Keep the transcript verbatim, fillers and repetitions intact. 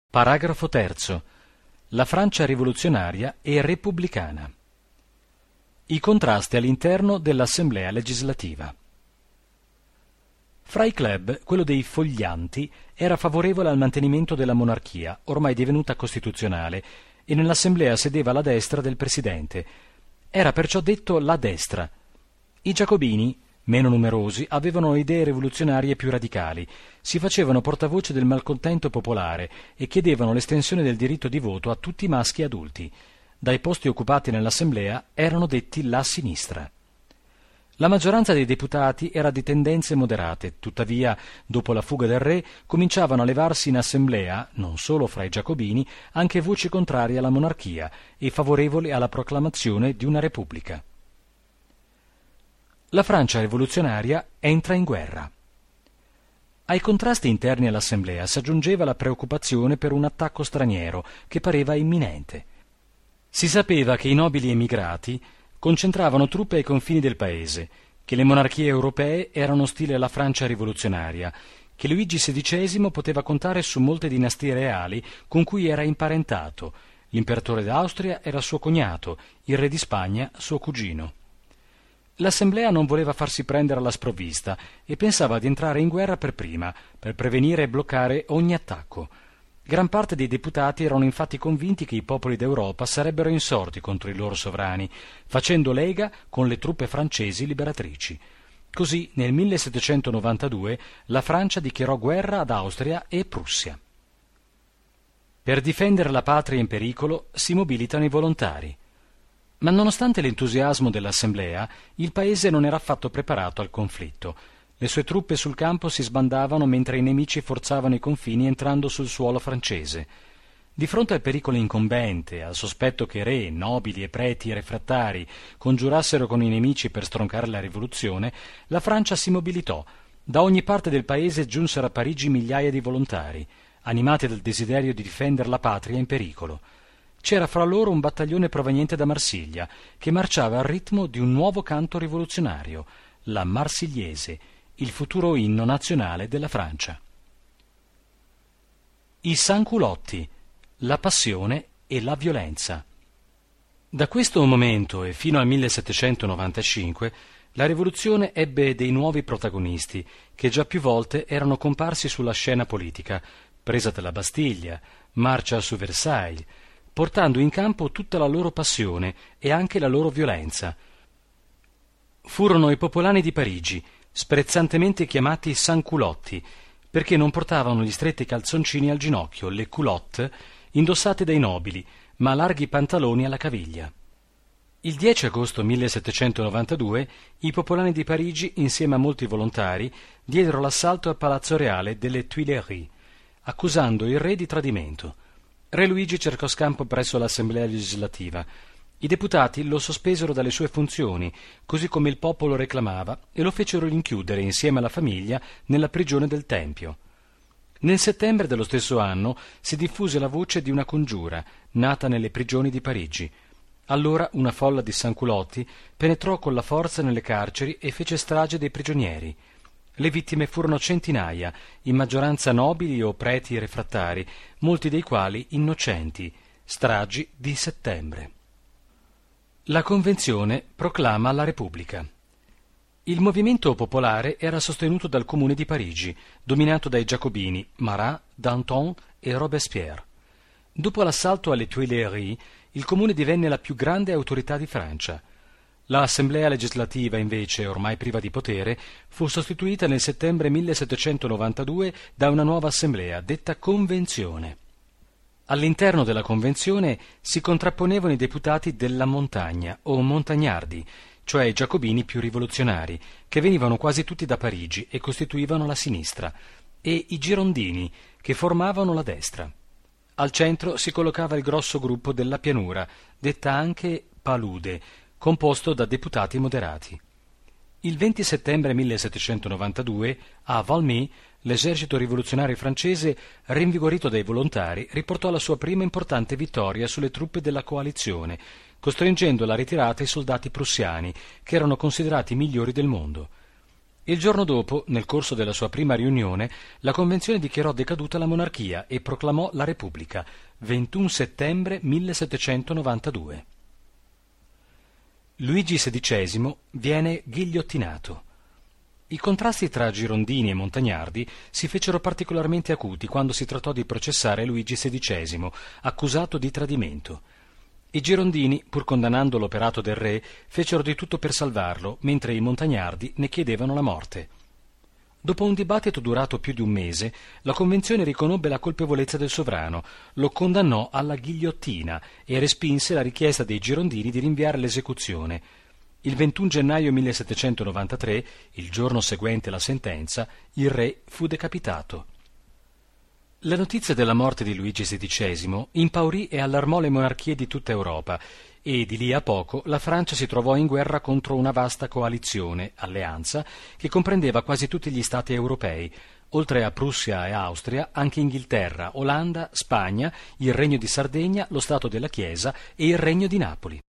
Paragrafo terzo. La Francia rivoluzionaria e repubblicana. I contrasti all'interno dell'Assemblea legislativa. Fra i club, quello dei foglianti era favorevole al mantenimento della monarchia, ormai divenuta costituzionale, e nell'Assemblea sedeva la destra del presidente. Era perciò detto la destra. I giacobini, meno numerosi, avevano idee rivoluzionarie più radicali, si facevano portavoce del malcontento popolare e chiedevano l'estensione del diritto di voto a tutti i maschi adulti. Dai posti occupati nell'Assemblea erano detti la sinistra. La maggioranza dei deputati era di tendenze moderate, tuttavia, dopo la fuga del re, cominciavano a levarsi in Assemblea, non solo fra i giacobini, anche voci contrarie alla monarchia e favorevoli alla proclamazione di una repubblica. La Francia rivoluzionaria entra in guerra. Ai contrasti interni all'Assemblea si aggiungeva la preoccupazione per un attacco straniero che pareva imminente. Si sapeva che i nobili emigrati concentravano truppe ai confini del paese, che le monarchie europee erano ostili alla Francia rivoluzionaria, che Luigi sedicesimo poteva contare su molte dinastie reali con cui era imparentato. L'imperatore d'Austria era suo cognato, il re di Spagna suo cugino. L'Assemblea non voleva farsi prendere alla sprovvista e pensava di entrare in guerra per prima, per prevenire e bloccare ogni attacco. Gran parte dei deputati erano infatti convinti che i popoli d'Europa sarebbero insorti contro i loro sovrani, facendo lega con le truppe francesi liberatrici. Così, nel millesettecentonovantadue, la Francia dichiarò guerra ad Austria e Prussia. Per difendere la patria in pericolo si mobilitano i volontari. Ma nonostante l'entusiasmo dell'Assemblea, il paese non era affatto preparato al conflitto. Le sue truppe sul campo si sbandavano mentre i nemici forzavano i confini entrando sul suolo francese. Di fronte al pericolo incombente, al sospetto che re, nobili e preti refrattari congiurassero con i nemici per stroncare la rivoluzione, la Francia si mobilitò. Da ogni parte del paese giunsero a Parigi migliaia di volontari, animati dal desiderio di difendere la patria in pericolo. C'era fra loro un battaglione proveniente da Marsiglia, che marciava al ritmo di un nuovo canto rivoluzionario, la Marsigliese, il futuro inno nazionale della Francia. I sanculotti, la passione e la violenza. Da questo momento e fino al millesettecentonovantacinque la rivoluzione ebbe dei nuovi protagonisti che già più volte erano comparsi sulla scena politica, presa della Bastiglia, marcia su Versailles, portando in campo tutta la loro passione e anche la loro violenza. Furono i popolani di Parigi, sprezzantemente chiamati sanculotti, perché non portavano gli stretti calzoncini al ginocchio, le culotte, indossate dai nobili, ma larghi pantaloni alla caviglia. Il dieci agosto millesettecentonovantadue i popolani di Parigi, insieme a molti volontari, diedero l'assalto al Palazzo Reale delle Tuileries, accusando il re di tradimento. Re Luigi cercò scampo presso l'Assemblea legislativa. I deputati lo sospesero dalle sue funzioni, così come il popolo reclamava, e lo fecero rinchiudere insieme alla famiglia nella prigione del Tempio. Nel settembre dello stesso anno si diffuse la voce di una congiura, nata nelle prigioni di Parigi. Allora una folla di sanculotti penetrò con la forza nelle carceri e fece strage dei prigionieri. Le vittime furono centinaia, in maggioranza nobili o preti refrattari, molti dei quali innocenti. Stragi di settembre. La Convenzione proclama la Repubblica. Il movimento popolare era sostenuto dal Comune di Parigi, dominato dai giacobini Marat, Danton e Robespierre. Dopo l'assalto alle Tuileries, il Comune divenne la più grande autorità di Francia. L'Assemblea legislativa, invece, ormai priva di potere, fu sostituita nel settembre millesettecentonovantadue da una nuova assemblea, detta Convenzione. All'interno della Convenzione si contrapponevano i deputati della montagna, o montagnardi, cioè i giacobini più rivoluzionari, che venivano quasi tutti da Parigi e costituivano la sinistra, e i girondini, che formavano la destra. Al centro si collocava il grosso gruppo della pianura, detta anche Palude, composto da deputati moderati. Il venti settembre millesettecentonovantadue, a Valmy, l'esercito rivoluzionario francese, rinvigorito dai volontari, riportò la sua prima importante vittoria sulle truppe della coalizione, costringendo alla ritirata i soldati prussiani, che erano considerati i migliori del mondo. Il giorno dopo, nel corso della sua prima riunione, la Convenzione dichiarò decaduta la monarchia e proclamò la Repubblica, ventuno settembre millesettecentonovantadue. Luigi sedicesimo viene ghigliottinato. I contrasti tra girondini e montagnardi si fecero particolarmente acuti quando si trattò di processare Luigi sedicesimo, accusato di tradimento. I girondini, pur condannando l'operato del re, fecero di tutto per salvarlo, mentre i montagnardi ne chiedevano la morte. Dopo un dibattito durato più di un mese, la Convenzione riconobbe la colpevolezza del sovrano, lo condannò alla ghigliottina e respinse la richiesta dei girondini di rinviare l'esecuzione. Il ventuno gennaio millesettecentonovantatré, il giorno seguente la sentenza, il re fu decapitato. La notizia della morte di Luigi sedicesimo impaurì e allarmò le monarchie di tutta Europa e di lì a poco la Francia si trovò in guerra contro una vasta coalizione, alleanza, che comprendeva quasi tutti gli stati europei, oltre a Prussia e Austria, anche Inghilterra, Olanda, Spagna, il Regno di Sardegna, lo Stato della Chiesa e il Regno di Napoli.